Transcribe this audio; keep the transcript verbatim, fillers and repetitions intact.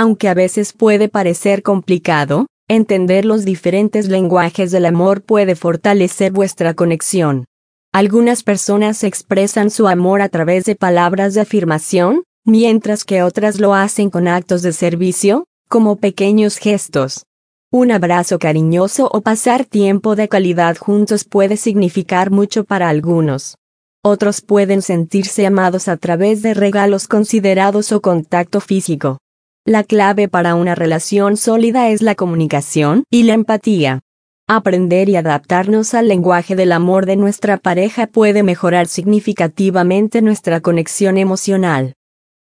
Aunque a veces puede parecer complicado, entender los diferentes lenguajes del amor puede fortalecer vuestra conexión. Algunas personas expresan su amor a través de palabras de afirmación, mientras que otras lo hacen con actos de servicio, como pequeños gestos. Un abrazo cariñoso o pasar tiempo de calidad juntos puede significar mucho para algunos. Otros pueden sentirse amados a través de regalos considerados o contacto físico. La clave para una relación sólida es la comunicación y la empatía. Aprender y adaptarnos al lenguaje del amor de nuestra pareja puede mejorar significativamente nuestra conexión emocional.